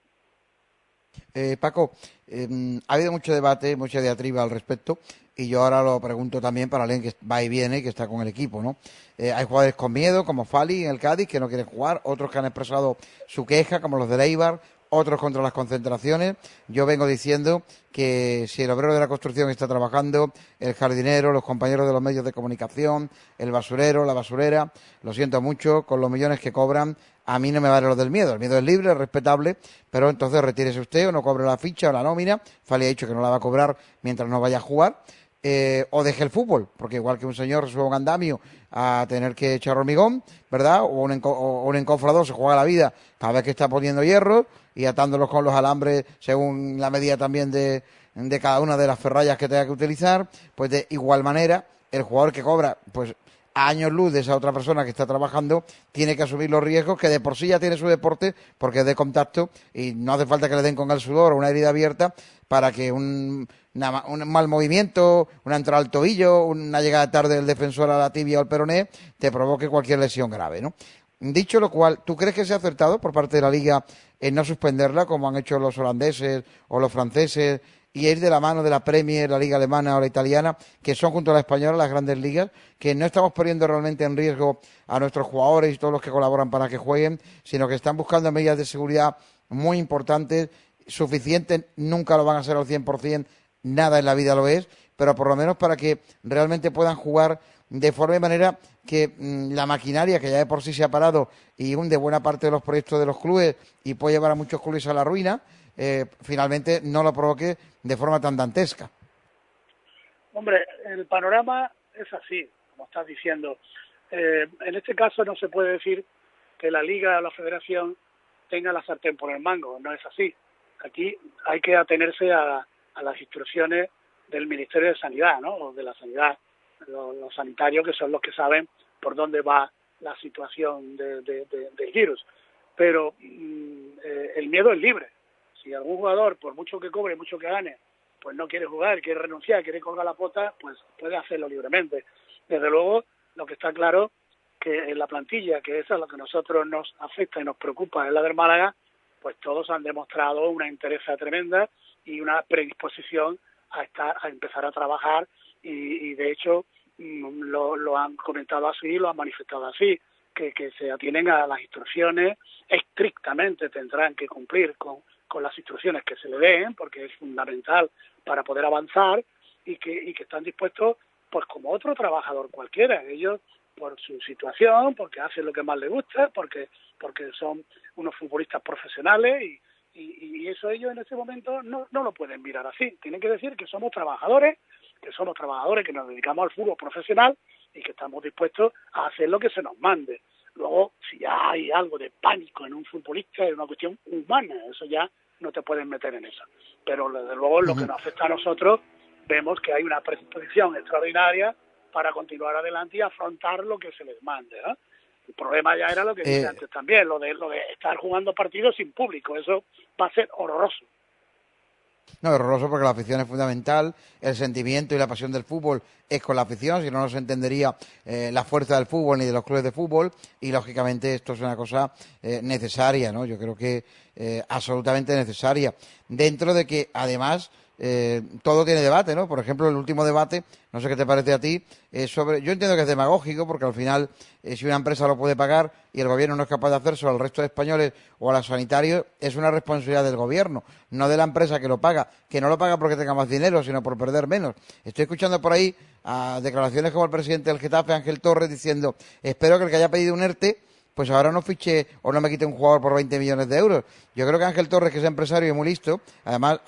Paco, ha habido mucho debate, mucha diatriba al respecto, y yo ahora lo pregunto también para alguien que va y viene y que está con el equipo, ¿no? Hay jugadores con miedo, como Fali en el Cádiz, que no quieren jugar, otros que han expresado su queja, como los de Eibar, otros contra las concentraciones. Yo vengo diciendo que si el obrero de la construcción está trabajando, el jardinero, los compañeros de los medios de comunicación, el basurero, la basurera, lo siento mucho, con los millones que cobran, a mí no me vale lo del miedo. El miedo es libre, es respetable, pero entonces retírese usted o no cobre la ficha o la nómina. Fali ha dicho que no la va a cobrar mientras no vaya a jugar. O deje el fútbol, porque igual que un señor sube un andamio a tener que echar hormigón, ¿verdad? O un encofrador se juega la vida cada vez que está poniendo hierro y atándolos con los alambres según la medida también de cada una de las ferrallas que tenga que utilizar, pues de igual manera el jugador que cobra pues a años luz de esa otra persona que está trabajando tiene que asumir los riesgos que de por sí ya tiene su deporte porque es de contacto y no hace falta que le den con el sudor o una herida abierta para que un mal movimiento, una entrada al tobillo, una llegada tarde del defensor a la tibia o al peroné te provoque cualquier lesión grave, ¿no? Dicho lo cual, ¿tú crees que se ha acertado por parte de la Liga en no suspenderla como han hecho los holandeses o los franceses y ir de la mano de la Premier, la Liga Alemana o la Italiana, que son junto a la Española las grandes ligas, que no estamos poniendo realmente en riesgo a nuestros jugadores y todos los que colaboran para que jueguen, sino que están buscando medidas de seguridad muy importantes, suficientes, nunca lo van a ser al 100%, nada en la vida lo es, pero por lo menos para que realmente puedan jugar de forma y manera que la maquinaria que ya de por sí se ha parado y hunde buena parte de los proyectos de los clubes y puede llevar a muchos clubes a la ruina, finalmente no lo provoque de forma tan dantesca. Hombre, el panorama es así, como estás diciendo. En este caso no se puede decir que la Liga o la Federación tenga la sartén por el mango, no es así. Aquí hay que atenerse a las instrucciones del Ministerio de Sanidad, ¿no? O de la Sanidad, los sanitarios, que son los que saben por dónde va la situación del virus. Pero el miedo es libre. Si algún jugador, por mucho que cobre, mucho que gane, pues no quiere jugar, quiere renunciar, quiere colgar la pota, pues puede hacerlo libremente. Desde luego, lo que está claro que en la plantilla, que eso es lo que a nosotros nos afecta y nos preocupa, es la del Málaga, pues todos han demostrado una entereza tremenda y una predisposición a empezar a trabajar y de hecho lo han comentado así, lo han manifestado así, que se atienen a las instrucciones, estrictamente tendrán que cumplir con las instrucciones que se le den, porque es fundamental para poder avanzar y que están dispuestos, pues como otro trabajador cualquiera, ellos por su situación, porque hacen lo que más les gusta, porque son unos futbolistas profesionales Y eso ellos en ese momento no lo pueden mirar así. Tienen que decir que somos trabajadores, que nos dedicamos al fútbol profesional y que estamos dispuestos a hacer lo que se nos mande. Luego, si ya hay algo de pánico en un futbolista, es una cuestión humana, eso ya no te pueden meter en eso. Pero desde luego, en lo que nos afecta a nosotros, vemos que hay una predisposición extraordinaria para continuar adelante y afrontar lo que se les mande, ¿no? El problema ya era lo que dije antes también, lo de estar jugando partidos sin público. Eso va a ser horroroso. No, horroroso porque la afición es fundamental, el sentimiento y la pasión del fútbol es con la afición, si no, no se entendería la fuerza del fútbol ni de los clubes de fútbol, y lógicamente esto es una cosa necesaria, ¿no? Yo creo que absolutamente necesaria, dentro de que además todo tiene debate, ¿no? Por ejemplo, el último debate, no sé qué te parece a ti, sobre, yo entiendo que es demagógico, porque al final, si una empresa lo puede pagar y el gobierno no es capaz de hacerlo al resto de españoles o a los sanitarios, es una responsabilidad del gobierno, no de la empresa que lo paga, que no lo paga porque tenga más dinero, sino por perder menos. Estoy escuchando por ahí a declaraciones como el presidente del Getafe, Ángel Torres, diciendo, espero que el que haya pedido un ERTE pues ahora no fiche o no me quite un jugador por 20 millones de euros. Yo creo que Ángel Torres, que es empresario y muy listo, además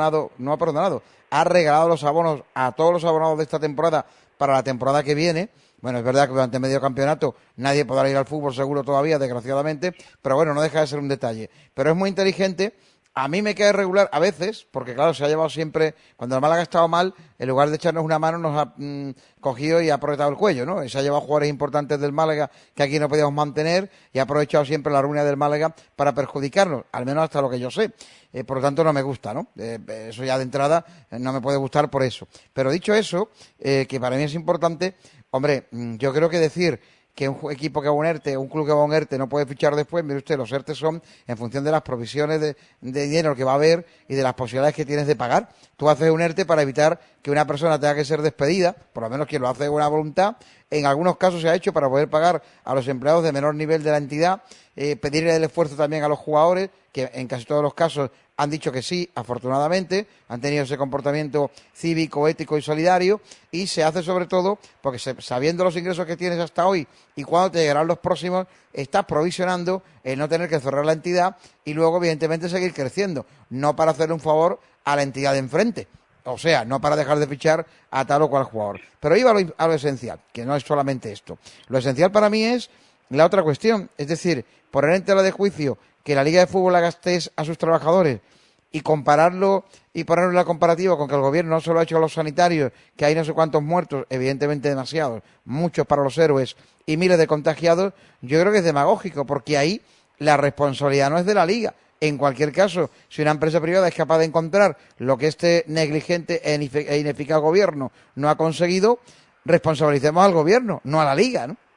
ha regalado los abonos a todos los abonados de esta temporada para la temporada que viene. Bueno, es verdad que durante medio campeonato nadie podrá ir al fútbol seguro todavía, desgraciadamente, pero bueno, no deja de ser un detalle. Pero es muy inteligente. A mí me cae regular a veces, porque claro, se ha llevado siempre, cuando el Málaga ha estado mal, en lugar de echarnos una mano, nos ha cogido y ha apretado el cuello, ¿no? Se ha llevado jugadores importantes del Málaga que aquí no podíamos mantener y ha aprovechado siempre la ruina del Málaga para perjudicarnos, al menos hasta lo que yo sé. Por lo tanto, no me gusta, ¿no? Eso ya de entrada no me puede gustar por eso. Pero dicho eso, que para mí es importante, hombre, yo creo que decir que un equipo que va a un ERTE, un club que va a un ERTE no puede fichar después, mire usted, los ERTE son en función de las provisiones de dinero que va a haber y de las posibilidades que tienes de pagar. Tú haces un ERTE para evitar que una persona tenga que ser despedida, por lo menos quien lo hace de buena voluntad. En algunos casos se ha hecho para poder pagar a los empleados de menor nivel de la entidad, pedirle el esfuerzo también a los jugadores, que en casi todos los casos han dicho que sí, afortunadamente, han tenido ese comportamiento cívico, ético y solidario, y se hace sobre todo porque sabiendo los ingresos que tienes hasta hoy y cuándo te llegarán los próximos, estás provisionando el no tener que cerrar la entidad y luego, evidentemente, seguir creciendo, no para hacerle un favor a la entidad de enfrente. O sea, no para dejar de fichar a tal o cual jugador. Pero iba a lo esencial, que no es solamente esto. Lo esencial para mí es la otra cuestión, es decir, poner en tela de juicio que la Liga de Fútbol haga test a sus trabajadores y compararlo y ponerlo en la comparativa con que el gobierno no solo ha hecho a los sanitarios, que hay no sé cuántos muertos, evidentemente demasiados, muchos para los héroes y miles de contagiados, yo creo que es demagógico, porque ahí la responsabilidad no es de la Liga. En cualquier caso, si una empresa privada es capaz de encontrar lo que este negligente e ineficaz gobierno no ha conseguido, responsabilicemos al gobierno, no a la Liga, ¿no?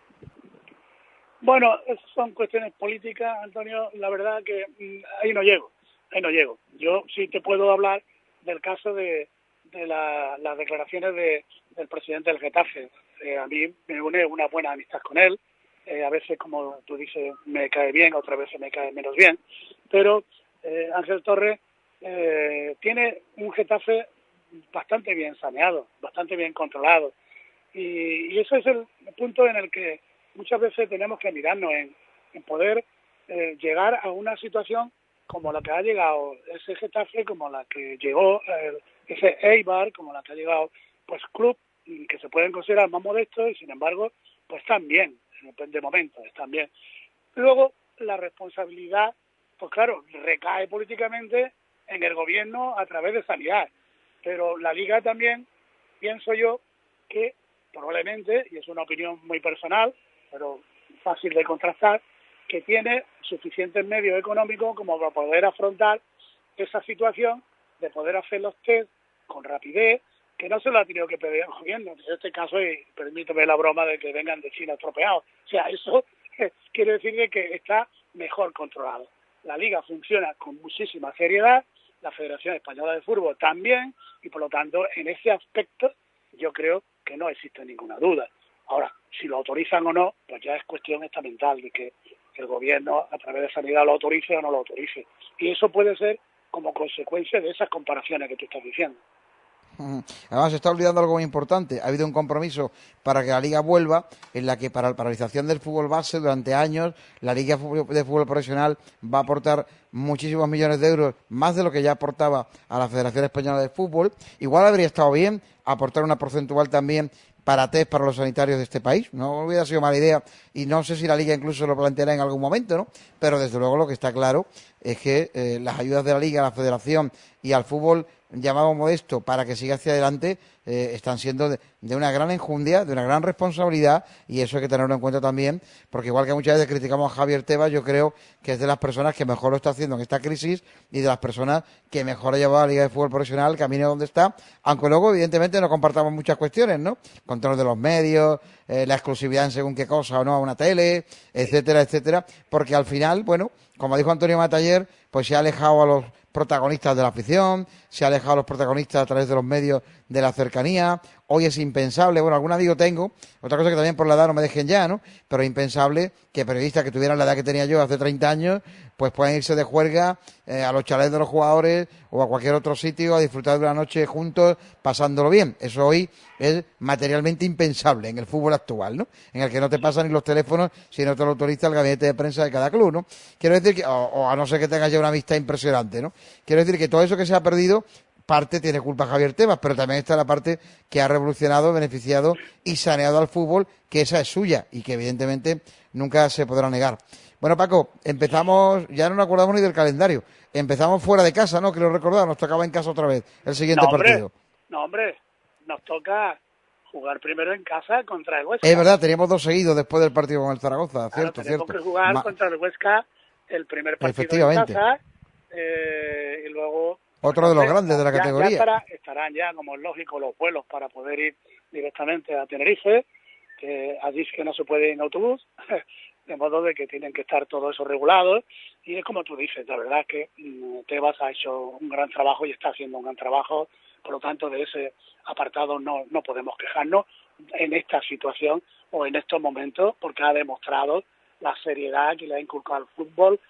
Bueno, son cuestiones políticas, Antonio. La verdad que ahí no llego. Yo sí te puedo hablar del caso de las declaraciones del presidente del Getafe. A mí me une una buena amistad con él. A veces, como tú dices, me cae bien, otras veces me cae menos bien. Pero Ángel Torres tiene un Getafe bastante bien saneado, bastante bien controlado. Y ese es el punto en el que muchas veces tenemos que mirarnos en poder llegar a una situación como la que ha llegado ese Getafe, como la que llegó ese Eibar, como la que ha llegado pues club que se pueden considerar más modestos y sin embargo pues están bien, de momento están bien. Luego la responsabilidad, pues claro, recae políticamente en el gobierno a través de Sanidad, pero la Liga también, pienso yo, que probablemente, y es una opinión muy personal, pero fácil de contrastar, que tiene suficientes medios económicos como para poder afrontar esa situación de poder hacer los test con rapidez, que no se lo ha tenido que pedir al gobierno. En este caso, y permíteme la broma de que vengan de China estropeados. O sea, eso quiere decir de que está mejor controlado. La Liga funciona con muchísima seriedad, la Federación Española de Fútbol también, y por lo tanto, en ese aspecto, yo creo que no existe ninguna duda. Ahora, si lo autorizan o no, pues ya es cuestión estamental de que el gobierno a través de Sanidad lo autorice o no lo autorice. Y eso puede ser como consecuencia de esas comparaciones que tú estás diciendo. Además, se está olvidando algo muy importante. Ha habido un compromiso para que la Liga vuelva, en la que para la paralización del fútbol base durante años, la Liga de Fútbol Profesional va a aportar muchísimos millones de euros, más de lo que ya aportaba a la Federación Española de Fútbol. Igual habría estado bien aportar una porcentual también para test para los sanitarios de este país. No hubiera sido mala idea y no sé si la Liga incluso lo planteará en algún momento, ¿no? Pero desde luego lo que está claro es que las ayudas de la Liga, a la Federación y al fútbol llamado modesto para que siga hacia adelante están siendo de una gran enjundia, de una gran responsabilidad, y eso hay que tenerlo en cuenta también, porque igual que muchas veces criticamos a Javier Tebas, yo creo que es de las personas que mejor lo está haciendo en esta crisis y de las personas que mejor ha llevado a la Liga de Fútbol Profesional camino donde está, aunque luego evidentemente no compartamos muchas cuestiones, ¿no? Control de los medios, la exclusividad en según qué cosa o no a una tele, etcétera, etcétera, porque al final, bueno, como dijo Antonio Mata ayer, pues se ha alejado a los protagonistas de la afición, se ha alejado a los protagonistas a través de los medios de la cercanía. Hoy es impensable, bueno, algún amigo tengo, otra cosa que también por la edad no me dejen ya, ¿no? Pero es impensable que periodistas que tuvieran la edad que tenía yo hace 30 años, pues puedan irse de juerga a los chalets de los jugadores o a cualquier otro sitio a disfrutar de una noche juntos, pasándolo bien. Eso hoy es materialmente impensable en el fútbol actual, ¿no? En el que no te pasan ni los teléfonos, sino te lo autoriza el gabinete de prensa de cada club, ¿no? Quiero decir que, o a no ser que tengas ya una vista impresionante, ¿no? Quiero decir que todo eso que se ha perdido, parte tiene culpa Javier Tebas, pero también está la parte que ha revolucionado, beneficiado y saneado al fútbol, que esa es suya y que evidentemente nunca se podrá negar. Bueno, Paco, empezamos, ya no nos acordamos ni del calendario, empezamos fuera de casa, ¿no? Creo recordar, nos tocaba en casa otra vez el siguiente partido. No, hombre, nos toca jugar primero en casa contra el Huesca. Es verdad, teníamos 2 seguidos después del partido con el Zaragoza, claro, cierto. Tenemos que jugar contra el Huesca el primer partido en casa y luego... Otro de los grandes de la categoría. Estarán ya, como es lógico, los vuelos para poder ir directamente a Tenerife, que allí sí que no se puede ir en autobús, de modo de que tienen que estar todo eso regulado. Y es como tú dices, la verdad es que Tebas ha hecho un gran trabajo y está haciendo un gran trabajo, por lo tanto de ese apartado no podemos quejarnos en esta situación o en estos momentos, porque de la seriedad que le ha inculcado al fútbol,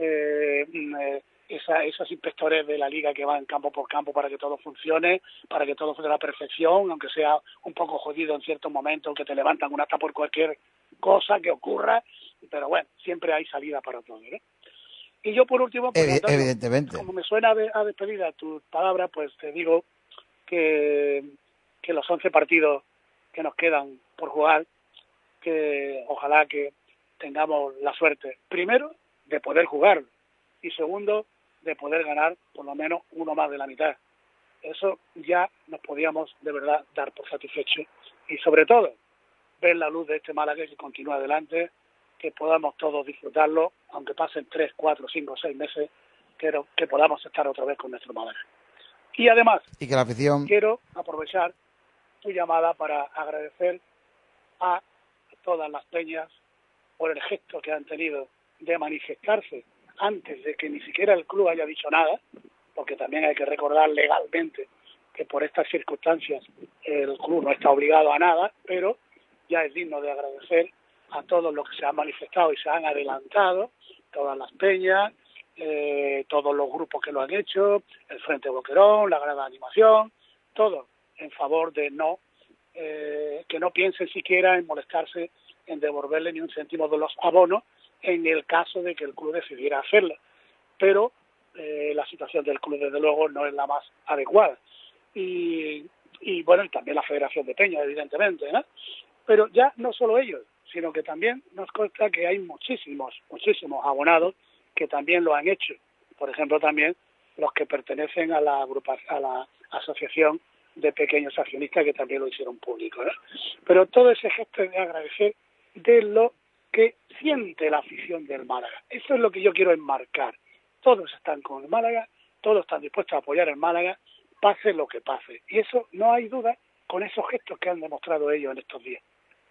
esos inspectores de la liga que van campo por campo para que todo funcione a la perfección, aunque sea un poco jodido en ciertos momentos, que te levantan un acta por cualquier cosa que ocurra, pero bueno, siempre hay salida para todo, ¿no? Y yo por último, pues, Antonio, evidentemente, como me suena a despedida tus palabras, pues te digo que los 11 partidos que nos quedan por jugar, que ojalá que tengamos la suerte, primero, de poder jugar, y segundo, de poder ganar por lo menos uno más de la mitad. Eso ya nos podíamos de verdad dar por satisfecho, y sobre todo ver la luz de este Málaga que continúa adelante, que podamos todos disfrutarlo, aunque pasen 3, 4, 5, 6 meses, pero que podamos estar otra vez con nuestro Málaga. Y además, y que la afición... quiero aprovechar tu llamada para agradecer a todas las peñas por el gesto que han tenido de manifestarse antes de que ni siquiera el club haya dicho nada, porque también hay que recordar legalmente que por estas circunstancias el club no está obligado a nada, pero ya es digno de agradecer a todos los que se han manifestado y se han adelantado, todas las peñas, todos los grupos que lo han hecho, el Frente Boquerón, la Grada de Animación, todos en favor de que no piensen siquiera en molestarse en devolverle ni un céntimo de los abonos en el caso de que el club decidiera hacerlo. Pero la situación del club, desde luego, no es la más adecuada. Y bueno, y también la Federación de Peñas, evidentemente, ¿no? Pero ya no solo ellos, sino que también nos consta que hay muchísimos abonados que también lo han hecho. Por ejemplo, también los que pertenecen a la asociación de pequeños accionistas, que también lo hicieron público, ¿no? Pero todo ese gesto de agradecer de lo que siente la afición del Málaga. Eso es lo que yo quiero enmarcar. Todos están con el Málaga, todos están dispuestos a apoyar el Málaga, pase lo que pase. Y eso no hay duda con esos gestos que han demostrado ellos en estos días.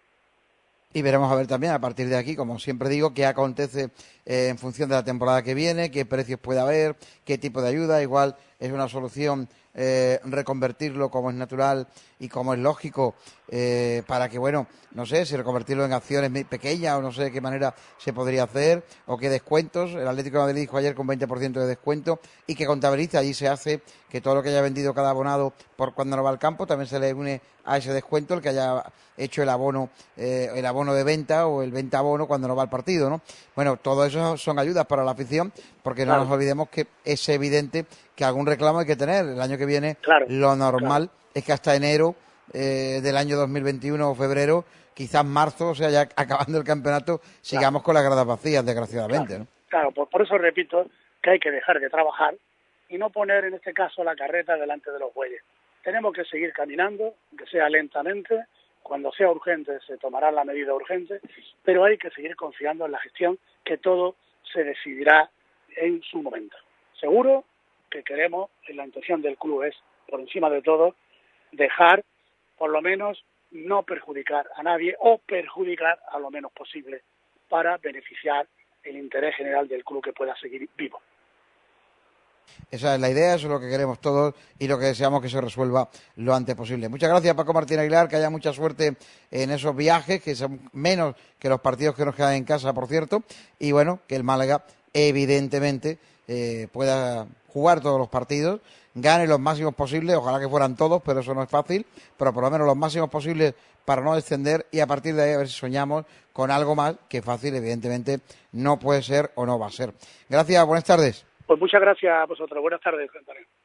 Y veremos a ver también a partir de aquí, como siempre digo, qué acontece en función de la temporada que viene, qué precios puede haber, qué tipo de ayuda. Igual es una solución reconvertirlo como es natural y como es lógico, para que, bueno, no sé, si reconvertirlo en acciones pequeñas o no sé de qué manera se podría hacer, o qué descuentos. El Atlético de Madrid dijo ayer con 20% de descuento y que contabilice, allí se hace que todo lo que haya vendido cada abonado por cuando no va al campo también se le une a ese descuento el que haya hecho el abono de venta o el venta abono cuando no va al partido, ¿no? Bueno, todo eso son ayudas para la afición, porque no Claro, nos olvidemos que es evidente que algún reclamo hay que tener. El año que viene claro, lo normal claro, es que hasta enero del año 2021 o febrero, quizás marzo, o sea, ya acabando el campeonato, claro, sigamos con las gradas vacías, claro. desgraciadamente, ¿no? Claro, por eso repito que hay que dejar de trabajar y no poner en este caso la carreta delante de los bueyes. Tenemos que seguir caminando, que sea lentamente, cuando sea urgente se tomará la medida urgente, pero hay que seguir confiando en la gestión, que todo se decidirá en su momento. Seguro que queremos, y la intención del club es, por encima de todo, dejar, por lo menos, no perjudicar a nadie o perjudicar a lo menos posible para beneficiar el interés general del club, que pueda seguir vivo. Esa es la idea, eso es lo que queremos todos y lo que deseamos que se resuelva lo antes posible. Muchas gracias, Paco Martín Aguilar, que haya mucha suerte en esos viajes, que son menos que los partidos que nos quedan en casa, por cierto, y bueno, que el Málaga evidentemente pueda jugar todos los partidos, gane los máximos posibles, ojalá que fueran todos, pero eso no es fácil, pero por lo menos los máximos posibles para no descender, y a partir de ahí a ver si soñamos con algo más, que fácil evidentemente no puede ser o no va a ser. Gracias, buenas tardes. Pues muchas gracias a vosotros. Buenas tardes, Antonio.